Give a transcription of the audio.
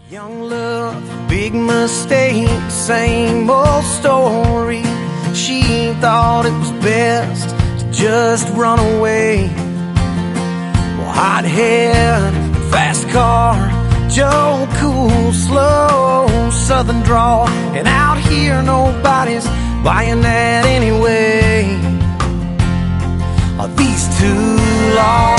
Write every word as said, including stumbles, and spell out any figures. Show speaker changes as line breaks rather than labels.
Young love, big mistake, same old story. She thought it was best to just run away. Well, hot head, fast car, Joe Cool, slow southern drawl, and out here nobody's buying that anyway. These two laws